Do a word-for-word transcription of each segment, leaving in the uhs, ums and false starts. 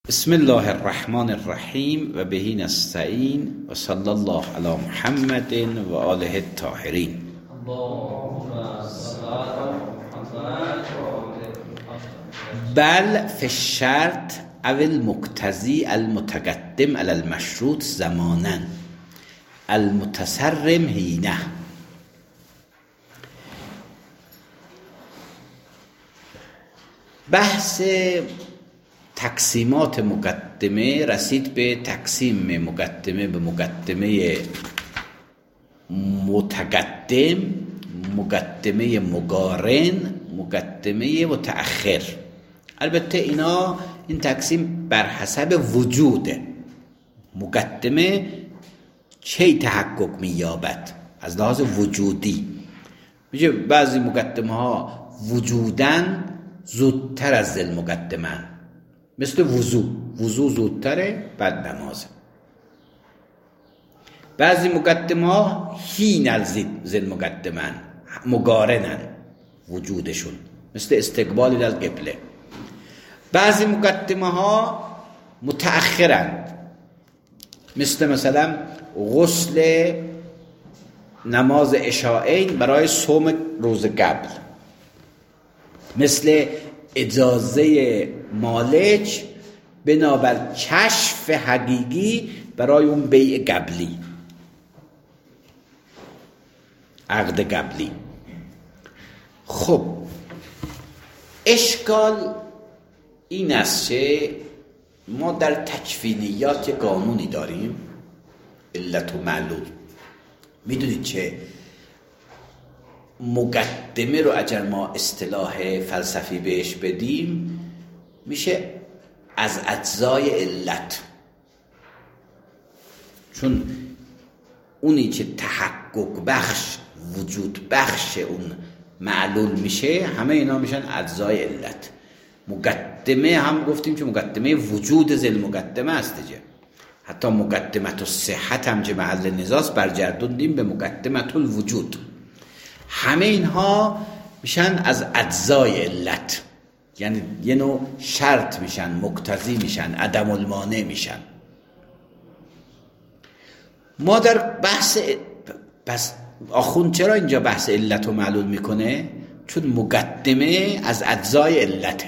بسم الله الرحمن الرحیم و بهی نستعین و صلی الله علی محمد و آله الطاهرین. بل فی الشرط او المقتضی المتقدم علی المشروط زمانا المتصرم حینه. بحث تقسیمات مقدمه رسید به تقسیم مقدمه به مقدمه متقدم، مقدمه مقارن، مقدمه متأخر. البته اینا این تقسیم بر حسب وجوده. مقدمه چه تحقق می‌یابد از لحاظ وجودی. میگه بعضی مقدمه ها وجودن زودتر از ذل مقدمه، مثل وضو. وضو زودتره بعد نمازه. بعضی مقدمه ها هین از ذل مقدمه مقارنن وجودشون، مثل استقبال در قبله. بعضی مقدمه ها متأخرن، مثل مثلا غسل نماز عشاءین برای صوم روز قبل، مثل اجازه مالک بنابر کشف حقیقی برای اون بیع قبلی، عقد قبلی. خب اشکال این است که ما در تکفینیات یک قانونی داریم، علت و معلول. میدونید چه مقدمه رو اگر ما اصطلاح فلسفی بهش بدیم میشه از اجزای علت، چون اونی که تحقق بخش وجود بخش اون معلول میشه، همه اینا میشن اجزای علت. مقدمه هم گفتیم که مقدمه وجود ذل مقدمه است دیگه. حتی مقدمت الصحت هم که محل نزاع برگردوندیم به مقدمت الوجود. همه اینها میشن از اجزای علت، یعنی یه نوع شرط میشن، مقتضی میشن، عدم المانع میشن. ما در بحث بس آخوند چرا اینجا بحث علت و معلول میکنه؟ چون مقدمه از اجزای علته،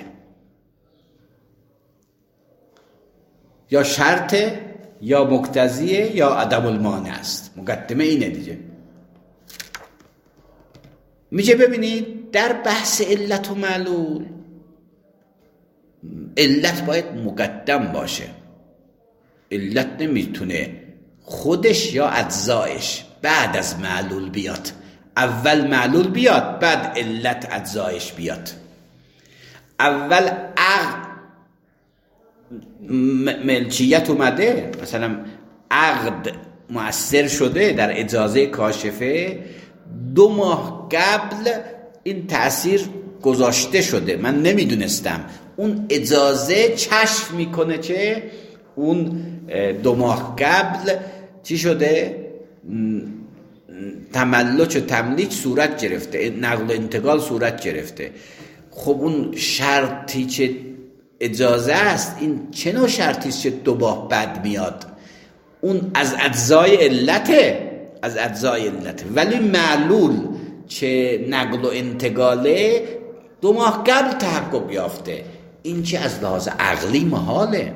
یا شرطه یا مقتضیه یا عدم المانع است. مقدمه اینه دیگه. میشه ببینید در بحث علت و معلول علت باید مقدم باشه. علت نمیتونه خودش یا اجزایش بعد از معلول بیاد. اول معلول بیاد بعد علت اجزایش بیاد. اول عقد ملکیت اومده، مثلا عقد مؤثر شده در اجازه کاشفه، دو ماه قبل این تأثیر گذاشته شده، من نمیدونستم. اون اجازه کشف میکنه که اون دو ماه قبل چی شده؟ تملک و تملیک صورت گرفته، نقل و انتقال صورت گرفته. خب اون شرطی که اجازه است، این چه نوع شرطی است که دو ماه بعد میاد؟ اون از اجزای علته، از اجزای علته. ولی معلول چه نقل و انتقاله دو ماه قبل تحقق یافته، این چه از لحاظ عقلی محاله.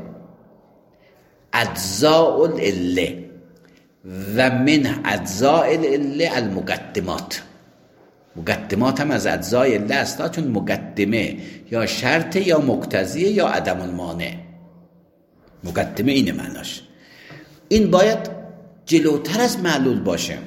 اجزاء العله و من اجزاء العله المقدمات. مقدمات هم از اجزای عله است، چون مقدمه یا شرط یا مقتضیه یا عدم المانع. مقدمه اینه معناش. این باید جلوتر از معلول باشه.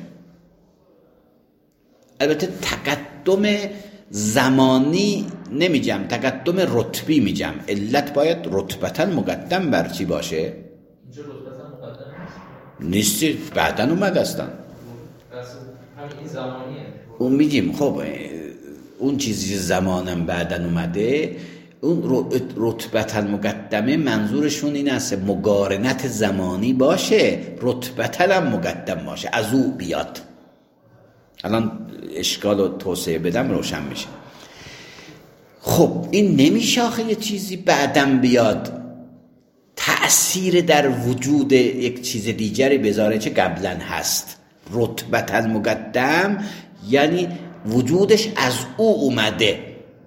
البته تقدم زمانی نمیگم، تقدم رتبی میگم. علت باید رتبتا مقدم بر چی باشه؟ اینجا رتبتا مقدم نیست، نیست، بعداً اومده هستن. همین زمانیه. اون میگیم خب اون چیزی زمانم بعداً اومده، اون رتبتا مقدمه منظورشون این است مقارنت زمانی باشه، رتبتا هم مقدم باشه، از او بیاد. الان اشکال رو توسعه بدم روشن میشه. خب این نمیشه آخه یه چیزی بعدم بیاد تأثیر در وجود یک چیز دیگری بذاره چه قبلا هست. رتبت المقدم یعنی وجودش از او اومده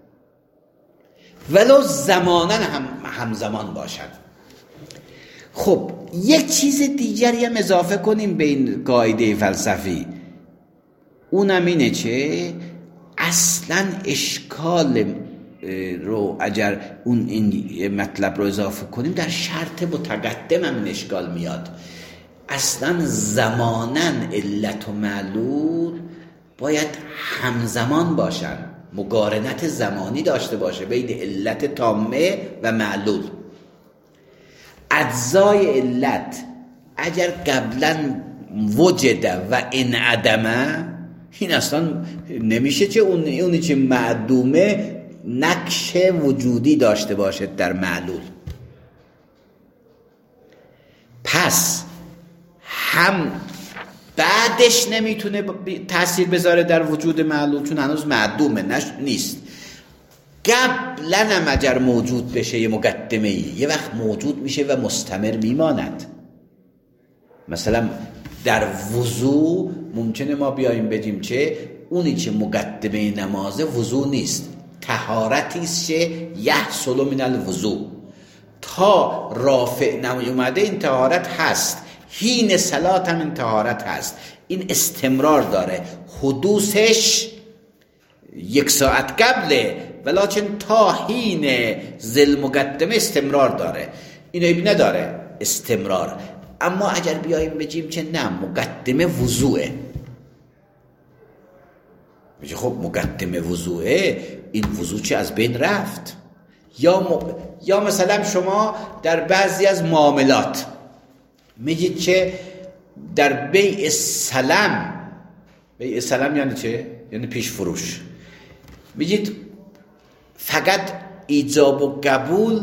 ولو زمانا هم همزمان باشد. خب یک چیز دیگری هم اضافه کنیم به این قاعده فلسفی، اونم اینه چه اصلا اشکال رو اگر اون این مطلب رو اضافه کنیم در شرط متقدم هم این اشکال میاد. اصلا زمانن علت و معلول باید همزمان باشن، مقارنت زمانی داشته باشه بین علت تامه و معلول. اجزای علت اگر قبلا وجده و انعدمه، این اصلا نمیشه چه اون اونی که معدومه نقش وجودی داشته باشه در معلول. پس هم بعدش نمیتونه تأثیر بذاره در وجود معلول چون هنوز معدومه نش نیست. قبلا هم اگر موجود بشه یه مقدمه ای یه وقت موجود میشه و مستمر میماند. مثلا در وضو ممکنه ما بیاییم بگیم چه اونی که مقدمه نمازه وضو نیست، طهارتی است که یحصل من الوضو. تا رافع نمیومده این طهارت هست، حین صلات هم این طهارت هست، این استمرار داره، حدوثش یک ساعت قبله ولیکن تا حین ذل مقدمه استمرار داره، این عیب نداره استمرار. اما اگر بیاییم بگیم که نه مقدمه وضوعه، میگه خب مقدمه وضوعه، این وضوع چه از بین رفت. یا م... یا مثلا شما در بعضی از معاملات میگید که در بیع سلم، بیع سلم یعنی چه؟ یعنی پیش فروش، میگید فقط ایجاب و قبول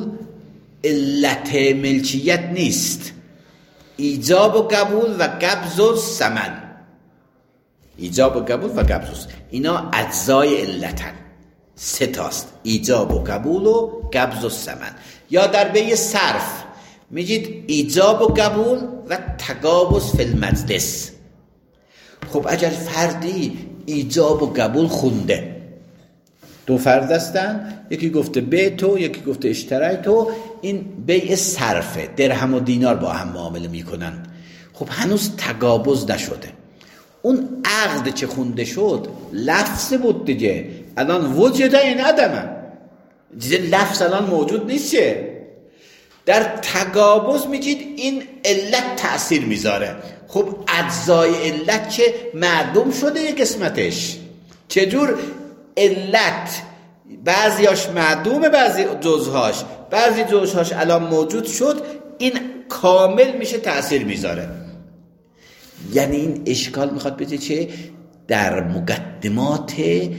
علت ملکیت نیست، ایجاب و قبول و قبض و ثمن، ایجاب و قبول و قبض، اینا اجزای علتن، سه تاست، ایجاب و قبول و قبض و ثمن. یا در بیع صرف میگید ایجاب و قبول و تقابض فی المجلس. خب اگر فردی ایجاب و قبول خونده، دو فرد هستن، یکی گفته به تو یکی گفته اشترای تو، این بیع صرفه، درهم و دینار با هم معامله میکنن. خب هنوز تقابض نشده، اون عقد چه خونده شد لفظ بود دیگه، الان وجود این عدمه دیگه، لفظ الان موجود نیست. چه در تقابض میگید این علت تأثیر میذاره. خب اجزای علت چه معدوم شده یک قسمتش، چجور علت بعضیاش معدومه، بعضی جزهاش، بعضی جزهاش الان موجود شد، این کامل میشه تأثیر میذاره. یعنی این اشکال میخواد بده چه در مقدمات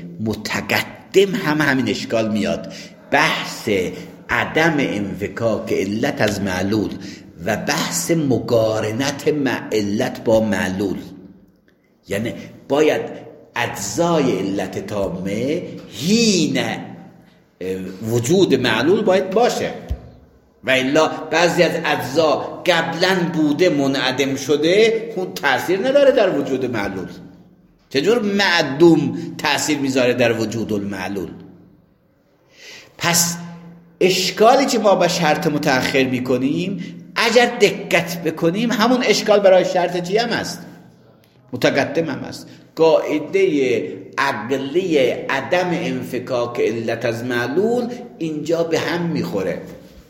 متقدم هم همین اشکال میاد، بحث عدم انفکاک علت از معلول و بحث مقارنت علت با معلول. یعنی باید اجزای علت تامه حین وجود معلول باید باشه و الا بعضی از اجزا قبلا بوده منعدم شده، اون تأثیر نداره در وجود معلول. چجور معدوم تأثیر میذاره در وجود المعلول؟ پس اشکالی که ما با شرط متأخر میکنیم اگر دقت بکنیم همون اشکال برای شرط چی هم هست؟ متقدم هم هست. قاعده عقلی عدم انفکاک علت از معلول اینجا به هم میخوره.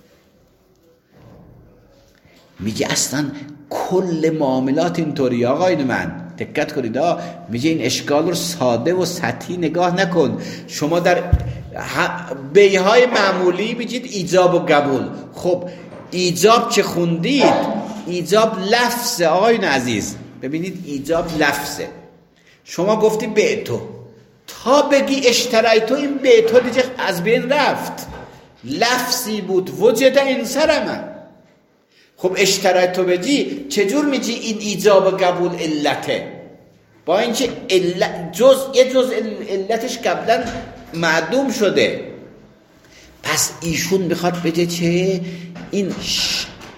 میگه اصلا کل معاملات اینطوری. آقایون من دقت کنید، میگه این اشکال رو ساده و سطحی نگاه نکن. شما در بیعهای معمولی میگید ایجاب و قبول. خب ایجاب چه خوندید؟ ایجاب لفظه آقایون عزیز، ببینید ایجاب لفظه. شما گفتی به تو، تا بگی اشترای تو، این به تو دیگه از بین رفت، لفظی بود وجد این سرمه. خب اشترای تو بگی، چجور میگی این ایجاب و قبول علته؟ با اینکه علت جز یه جز علتش قبلا معدوم شده. پس ایشون میخواد بگه چه این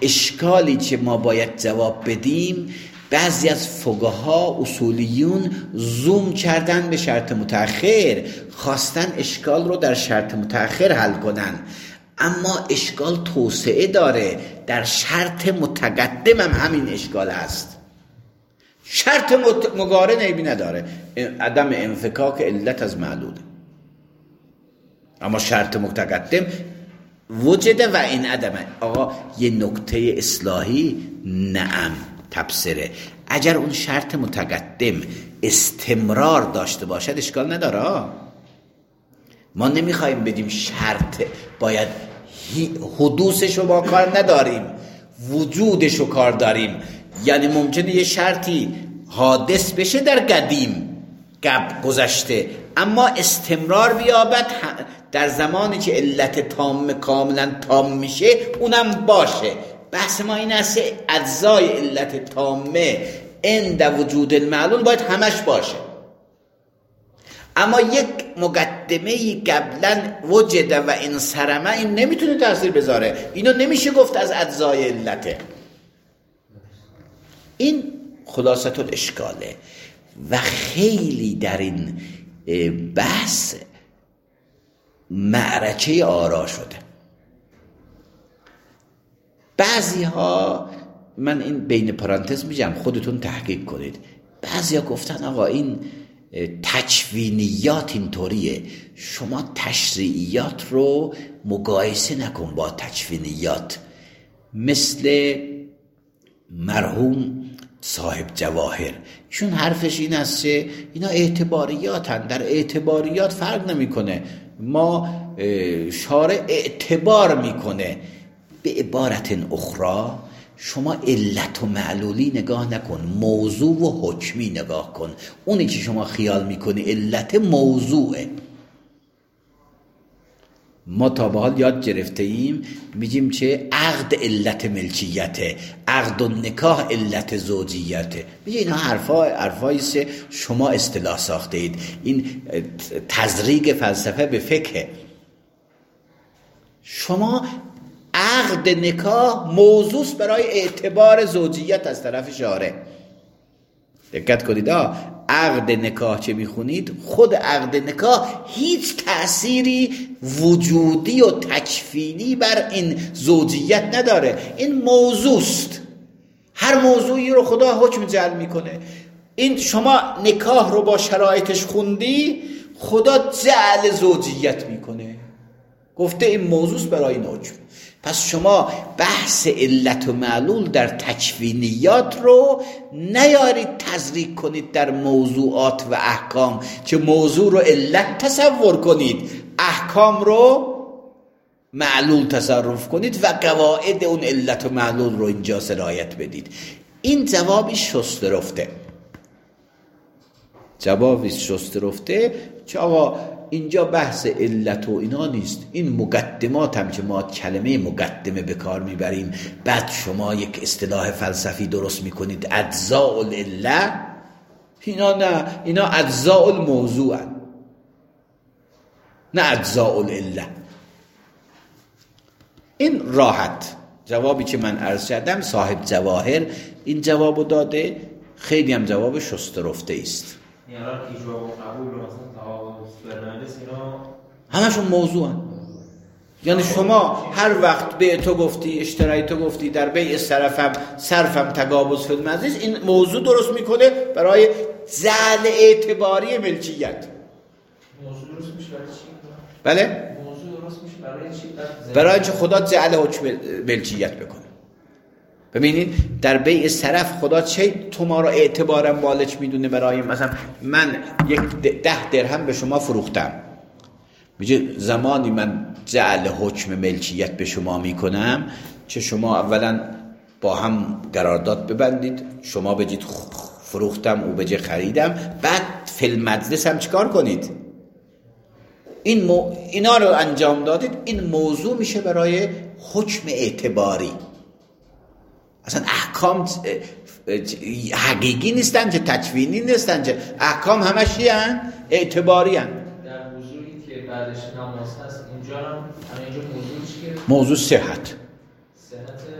اشکالی که ما باید جواب بدیم، بعضی از فقها اصولیون زوم کردن به شرط متأخر، خواستن اشکال رو در شرط متأخر حل کنن، اما اشکال توسعه داره، در شرط متقدم هم همین اشکال هست. شرط مقارن عیبی نداره، عدم انفکاک علت از معلول، اما شرط متقدم وجده و این عدمه. آقا یه نکته اصلاحی، نعم تبصره، اگر اون شرط متقدم استمرار داشته باشد اشکال نداره. ما نمیخوایم بدیم شرط باید حدوثش رو با کار نداریم، وجودش رو کار داریم. یعنی ممکنه یه شرطی حادث بشه در قدیم قبل گذشته، اما استمرار بیابد در زمانی که علت تام کاملا تام میشه اونم باشه. بحث ما این است اجزای علت تامه عند وجود المعلول باید همش باشه، اما یک مقدمه قبلا وجد و انصرمه این نمیتونه تاثیر بذاره، اینو نمیشه گفت از اجزای علته. این خلاصه الاشکاله و خیلی در این بحث معرکه آرا شده. بعضی ها، من این بین پرانتز میگم خودتون تحقیق کنید، بعضی ها گفتن آقا این تکوینیات اینطوریه، شما تشریعیات رو مقایسه نکن با تکوینیات. مثل مرحوم صاحب جواهر، ایشون حرفش این است که اینا اعتباریاتن، در اعتباریات فرق نمیکنه، ما شارع اعتبار میکنه. به عبارت اخرى شما علت و معلولی نگاه نکن، موضوع و حکمی نگاه کن. اونی که شما خیال میکنی علت موضوعه. ما تا به حال یاد گرفته ایم میگیم که عقد علت ملکیته، عقد و نکاح علت زوجیته. میگه اینا حرفا حرفایی است شما اصطلاح ساخته اید، این تزریق فلسفه به فقه. شما عقد نکاح موضوع برای اعتبار زوجیت از طرف شارع. دقت کنید، عقد نکاح چه میخونید، خود عقد نکاح هیچ تأثیری وجودی و تکفینی بر این زوجیت نداره، این موضوع است. هر موضوعی رو خدا حکم جعل میکنه. این شما نکاح رو با شرایطش خوندی، خدا جعل زوجیت میکنه، گفته این موضوع است برای این حکم. پس شما بحث علت و معلول در تکوینیات رو نیارید تزریق کنید در موضوعات و احکام، که موضوع رو علت تصور کنید، احکام رو معلول تصرف کنید و قواعد اون علت و معلول رو اینجا سرایت بدید. این جوابی شسته رفته، جوابی شسته رفته که آقا اینجا بحث علت و اینا نیست. این مقدمات هم که ما کلمه مقدمه به کار میبریم، بعد شما یک اصطلاح فلسفی درست میکنید اجزاء العله، اینا نه، اینا اجزاء الموضوع هن. نه اجزاء العله. این راحت جوابی که من عرض کردم، صاحب جواهر این جوابو داده، خیلی هم جواب شسته رفته است. یعنی ایجاب و قبول رو مثلا تعارض برنامه‌ریزی اینا همشون موضوع هن. یعنی شما هر وقت به تو گفتی، اشترایی تو گفتی، در بیع صرفم صرفم تقابض فی المجلس، این موضوع درست میکنه برای جعل اعتباری ملکیت. موضوع درست میشه برای چی؟ بله؟ موضوع درست میشه برای چی؟ برای اینکه خدا جعل حکم ملکیت بکنه. ببینید در بیع صرف خدا چه تو ما را اعتبارا مالک میدونه، برای مثلا من یک ده درهم به شما فروختم، میگه زمانی من جعل حکم ملکیت به شما میکنم که شما اولا با هم قرارداد ببندید، شما بگید فروختم، او بگه خریدم، بعد فی المجلس هم چیکار کنید، این مو... اینا رو انجام دادید، این موضوع میشه برای حکم اعتباری. اصلا احکام حقیقی نیستن، که تکوینی نیستن، که احکام همش هن اعتباری هن. در موضوعی که بعدش نماز هست اینجا هم اینجا موضوع چیه؟ موضوع صحت.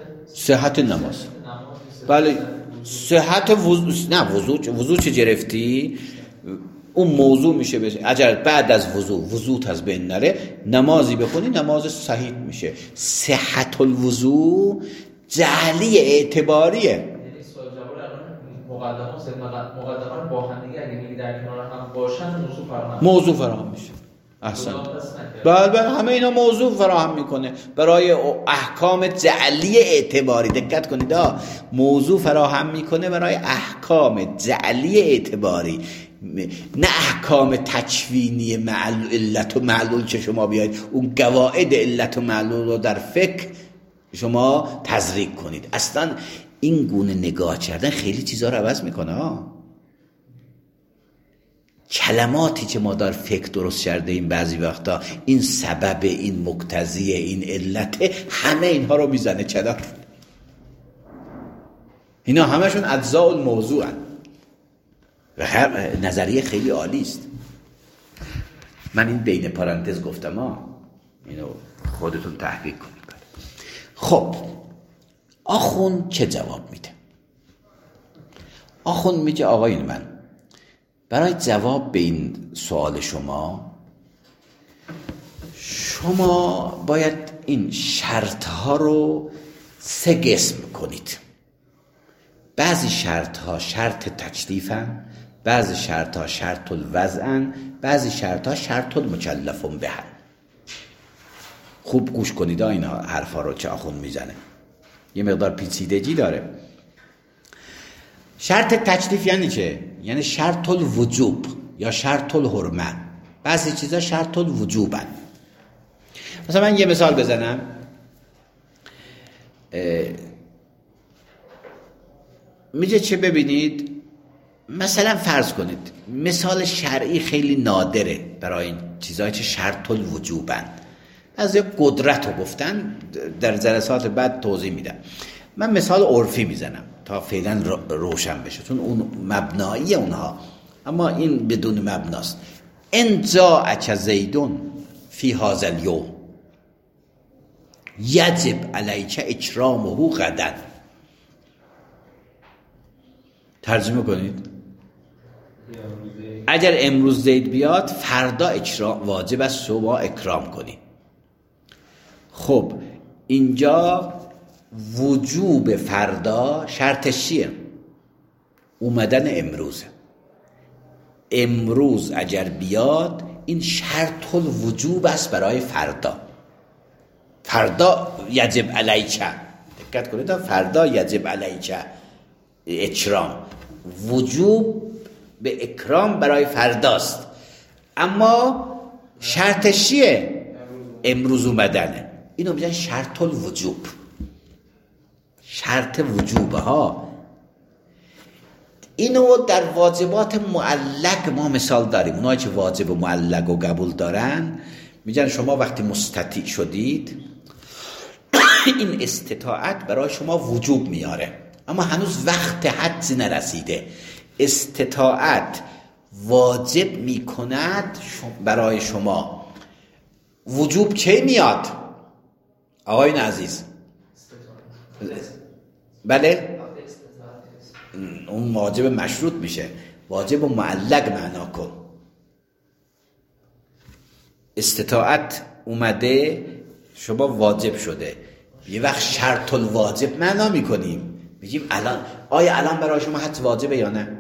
صحت نماز. بله صحت وضو، نه وضو وضو چه گرفتی اون موضوع میشه بشه. اگر بعد از وضو وضوت از بین نره نمازی بخونی نماز صحیح میشه. صحت الوضو جعلی اعتباریه. مقدمات مقدمات با هم دیگه اگه میگی در کنار هم باشن موضوع فراهم موضوع فراهم میشه. احسن. بله بله همه اینا موضوع فراهم میکنه برای احکام جعلی اعتباری. دقت کنید ها، موضوع فراهم میکنه برای احکام جعلی اعتباری، نه احکام تکوینی معلول علت و معلول که شما بیاید اون قواعد علت و معلول رو در فقه شما تزریق کنید. اصلا این گونه نگاه کردن خیلی چیزا رو عوض میکنه ها. کلماتی که ما در فقه درست کرده این بعضی وقتا این سبب، این مقتضی، این علت، همه اینها رو میزنه کنار. اینا همشون اجزاء الموضوع هن. و نظریه خیلی عالی است. من این بین پرانتز گفتم ها، اینو خودتون تحقیق کنید. خب آخوند چه جواب میده؟ آخوند میگه آقایون من برای جواب به این سوال شما شما باید این شرط ها رو سه قسم کنید. بعضی شرط ها شرط تکلیفن، بعضی شرط ها شرط الوضعن، بعضی شرط ها شرط المکلفون بهن. خوب گوش کنید ها اینا حرفا رو که آخوند میزنه، یه مقدار پیچیدگی داره. شرط تکلیف یعنی چه؟ یعنی شرط الوجوب یا شرط الحرمه. بعضی چیزا شرط الوجوبن. مثلا من یه مثال بزنم. میگه چه ببینید، مثلا فرض کنید مثال شرعی خیلی نادره برای این چیزایی که شرط الوجوبن. از یک قدرت رو گفتن، در جلسات بعد توضیح میدم. من مثال عرفی میزنم تا فعلا روشن بشه، چون اون مبنایی اونها، اما این بدون مبناست. ان جاءک زیدون فی هذا الیوم یجب علیک اکرامه غدا. ترجمه کنید. اگر امروز زید بیاد فردا اکرام واجب است شما اکرام کنید. خب اینجا وجوب فردا شرطش چیه؟ اومدن امروز. امروز اگر بیاد این شرط الوجوب است برای فردا. فردا یجب علیک، دقت کنید، فردا یجب علیک اکرام. وجوب به اکرام برای فرداست، اما شرطش چیه؟ امروز اومدنه. اینو میگن شرط الوجوب. شرط وجوبه ها. اینو در واجبات معلق ما مثال داریم. اونایی که واجب معلق و قبول دارن میگن شما وقتی مستطیع شدید این استطاعت برای شما وجوب میاره، اما هنوز وقت حج نرسیده. استطاعت واجب میکند برای شما. وجوب کی میاد آقایون عزیز؟ بله اون واجب مشروط میشه. واجب معلق معنا کن. استطاعت اومده شما واجب شده، یه وقت شرط الواجب معنا میکنیم، میگیم الان آیا الان برای شما حج واجبه یا نه؟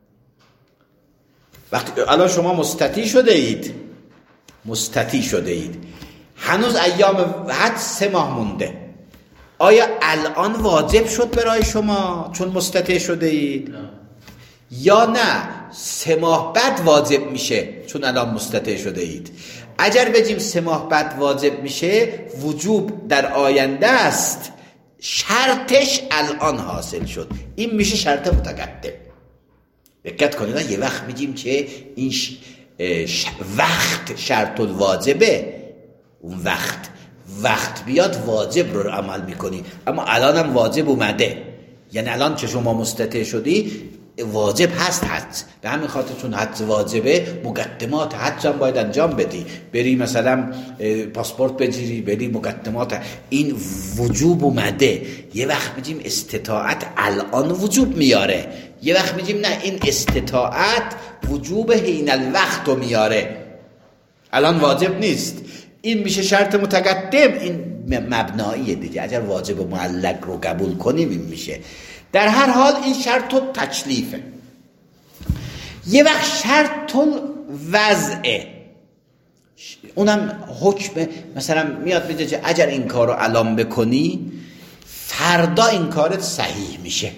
وقتی الان شما مستطیع شده اید مستطیع شده اید هنوز ایام حج سه ماه مونده، آیا الان واجب شد برای شما چون مستطیع شده اید؟ نه. یا نه سه ماه بعد واجب میشه چون الان مستطیع شده اید؟ اگر بگیم سه ماه بعد واجب میشه وجوب در آینده است، شرطش الان حاصل شد، این میشه شرط متقدم. دقت کنید یه وقت میگیم که این ش... ش... وقت شرط الواجبه، اون وقت وقت بیاد واجب رو عمل میکنی، اما الان هم واجب اومده، یعنی الان که شما مستطیع شدی واجب هست حد، به همین خاطر چون حد واجبه مقدمات حد هم باید انجام بدی. بری مثلا پاسپورت بگیری، بری مقدمات، این وجوب اومده. یه وقت میگیم استطاعت الان وجوب میاره، یه وقت میگیم نه این استطاعت وجوب حین الوقت رو میاره، الان واجب نیست. این میشه شرط متقدم، این مبناییه دیگه. اگر واجب و معلق رو قبول کنیم این میشه. در هر حال این شرط و تکلیفه. یه وقت شرط الوضعه، اونم حکم مثلا میاد میگه که اگر این کار رو الان بکنی فردا این کارت صحیح میشه.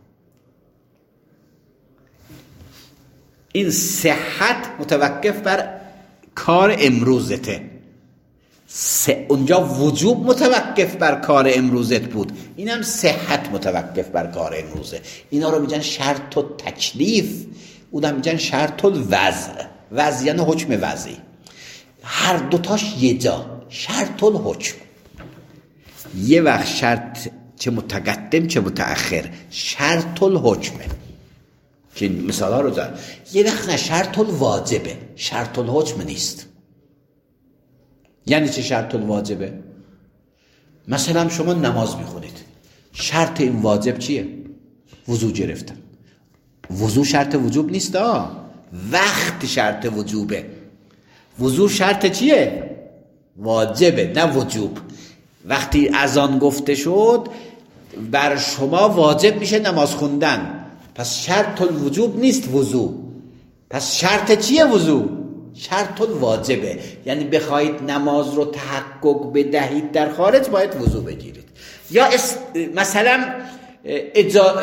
این صحت متوقف بر کار امروزته، اونجا وجوب متوقف بر کار امروزت بود، اینم صحت متوقف بر کار امروزه. اینا رو میگن شرط و تکلیف، اونم میگن شرط الوضع. وضع یعنی حکم وضعی، هر دوتاش یه جا، شرط الحکم. یه وقت شرط چه متقدم چه متأخر، شرط الحکمه که مثال ها رو دارم. یه وقت نه، شرط الواجبه، شرط الحکم نیست. یعنی چه شرط الواجبه؟ مثلا شما نماز میخونید، شرط این واجب چیه؟ وضو گرفتن. وضو شرط وجوب نیست آه. وقت شرط وجوبه. وضو شرط چیه؟ واجبه نه وجوب. وقتی اذان گفته شد بر شما واجب میشه نماز خوندن، پس شرط الوجوب نیست وضو. پس شرط چیه وضو؟ شرط الواجبه. یعنی بخواید نماز رو تحقق بدهید در خارج باید وضو بگیرید. یا اس... مثلا اجا...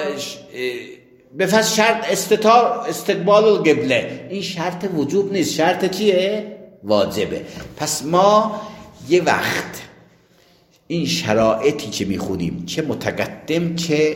بفرض شرط استطار استقبال القبله، این شرط وجوب نیست، شرط چیه؟ واجبه. پس ما یه وقت این شرایطی که میخونیم چه متقدم چه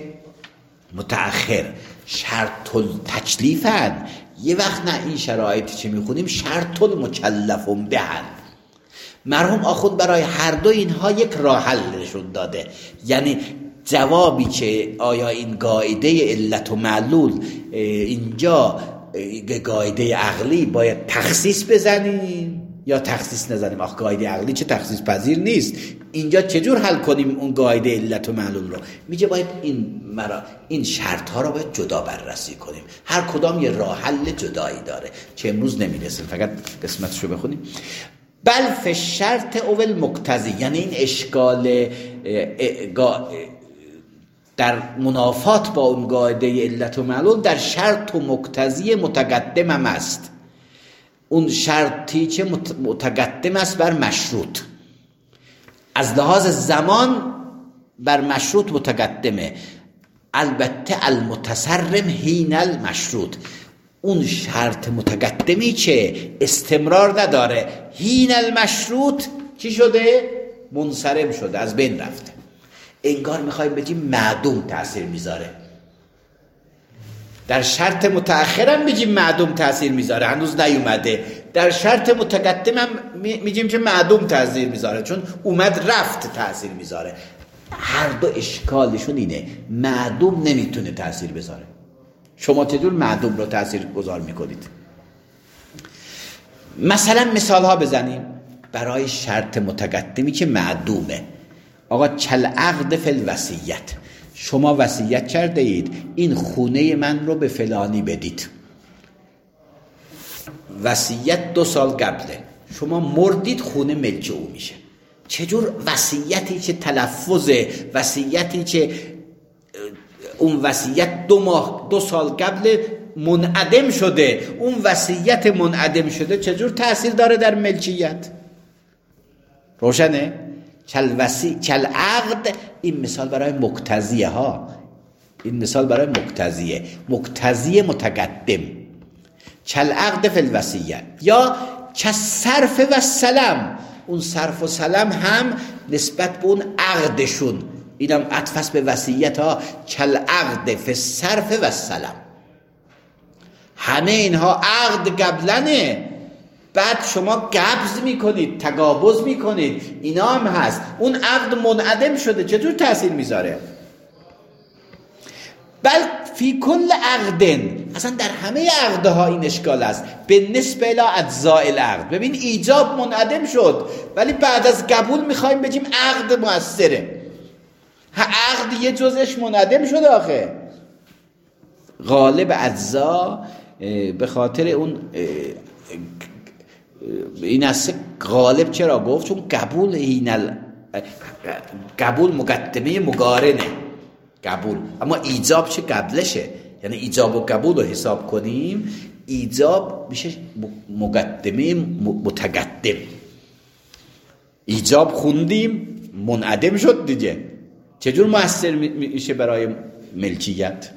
متأخر شرط التکلیفن، یه وقت نه این شرایطی که میخونیم شرط المکلف بهن. مرحوم آخوند برای هر دو اینها یک راه حل نشون داده. یعنی جوابی که آیا این قاعده علت و معلول اینجا قاعده عقلی باید تخصیص بزنیم یا تخصیص نزنیم. آخه قاعده عقلی چه تخصیص پذیر نیست. اینجا چجور حل کنیم اون قاعده علت و معلول رو؟ میگه باید این مرا این شرط ها رو باید جدا بررسی کنیم، هر کدام یه راه حل جدایی داره که امروز نمیرسیم، فقط قسمتشو بخونیم. بل فی شرط اول مقتضی، یعنی این اشکال در منافات با اون قاعده علت و معلول در شرط و مقتضی متقدم هم است. اون شرطی که متقدم است بر مشروط، از لحاظ زمان بر مشروط متقدمه. البته المتصرم حین المشروط، اون شرط متقدمی که استمرار نداره حین المشروط چی شده؟ منصرم شده، از بین رفته. انگار میخوایم بگیم معدوم تأثیر میذاره. در شرط متأخرم میگیم معدوم تأثیر میذاره، هنوز نیومده. در شرط متقدم هم میگیم که معدوم تأثیر میذاره، چون اومد رفت تأثیر میذاره. هر دو اشکالشون اینه، معدوم نمیتونه تأثیر بذاره. شما چجور معدوم رو تأثیر گذار میکنید؟ مثلا مثال ها بزنیم برای شرط متقدمی که معدومه. آقا کل عقد فی الوصیت، شما وصیت کرده اید این خونه من رو به فلانی بدید. وصیت دو سال قبله، شما مردید خونه ملک او میشه. چجور وصیتی که تلفظ وصیتی که اون وصیت دو ماه دو سال قبل منعدم شده، اون وصیت منعدم شده چجور تأثیر داره در ملکیت؟ روشنه؟ کل وصی کل عقد، این مثال برای مقتضیه ها، این مثال برای مقتضیه مقتضی متقدم. کل عقد فی الوصیه. یا که صرف و سلام، اون صرف و سلام هم نسبت به اون عقدشون، اینم عطف به وصیت ها. کل عقد فی صرف و سلام، همه اینها عقد قبلنه، بعد شما قبض میکنید، تقابض میکنید، اینا هم هست. اون عقد منعدم شده، چطور تأثیر میذاره؟ بل فی کل عقدن، اصلا در همه عقده ها این اشکال است، به نسبه الی اجزاء العقد. ببین ایجاب منعدم شد ولی بعد از قبول میخوایم بگیم عقد مؤثره. عقد یه جزش منعدم شده آخه. غالب اجزا به خاطر اون این است غالب چرا گفت؟ چون قبول اینل قبول مقدمه مقارنه قبول، اما ایجاب چه قبلشه، یعنی ایجاب و قبول رو حساب کنیم ایجاب میشه مقدمه متقدم. ایجاب خوندیم منعدم شد دیگه، چجور مؤثر میشه برای ملکیت؟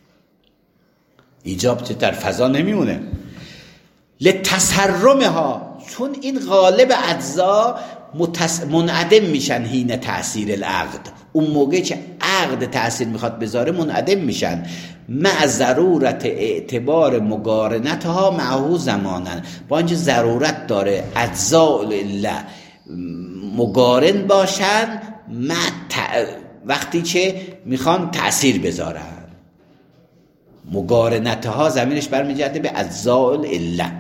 ایجاب چه در فضا نمیمونه. لتسرمها، چون این غالب اجزا متس... منعدم میشن حین تأثیر العقد، اون موقع که عقد تأثیر میخواد بذاره منعدم میشن. مع ضرورت اعتبار مقارنتها معه زمانن، با اینکه ضرورت داره اجزاء العله مقارن باشن مع ت... وقتی که میخوان تأثیر بذارن. مقارنتها زمینش برمیگرده به اجزاء العله.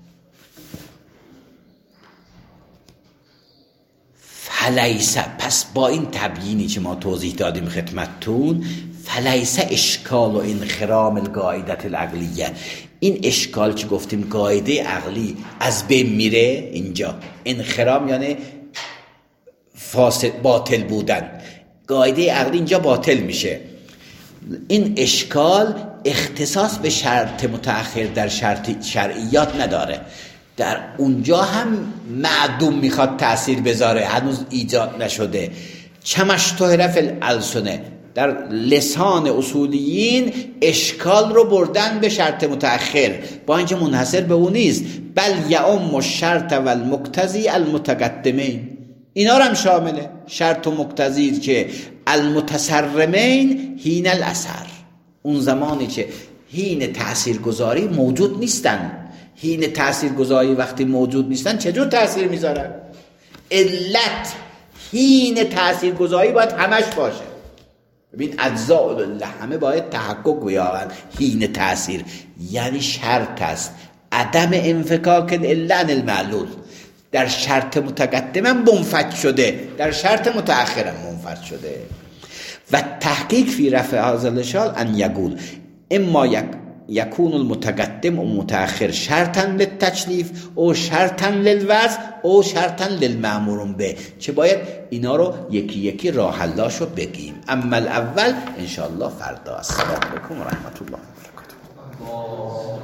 فلیس، پس با این تبیینی که ما توضیح دادیم خدمتتون، فلیس اشکال و انخرام القاعده العقلیه، این اشکال که گفتیم قاعده عقلی از بین میره اینجا. انخرام یعنی فاسد باطل بودن، قاعده عقلی اینجا باطل میشه. این اشکال اختصاص به شرط متأخر در شرط شرعیات نداره، در اونجا هم معدوم میخواد تأثیر بذاره، هنوز ایجاد نشده. چمش طهره فی الالسنه، در لسان اصولیین اشکال رو بردن به شرط متأخر، با اینکه منحصر به اون نیست. بل یعم الشرط و المقتضی المتقدمین، اینا رو هم شامله، شرط و مقتضی که المتسرمین حین الاثر، اون زمانی که حین تاثیرگذاری موجود نیستن. حین تاثیرگذاری وقتی موجود نیستن چجور تاثیر میذارن؟ علت حین تاثیرگذاری باید همش باشه. ببین اجزاء العله همه باید تحقق بیابن. حین تاثیر یعنی شرط است عدم انفکاک العله عن المعلول. در شرط متقدمم منفک شده، در شرط متأخرم منفک شده. و تحقیق فی رفع هذا الاشکال ان یقول اما یک یکون المتقدم و متأخر شرطا للتکلیف او شرطا للوضع او شرطا للمأمور به، چه باید اینا رو یکی یکی راه حلاشو بگیم. اما الاول ان شاء الله فردا. السلام علیکم و رحمت الله و برکاته.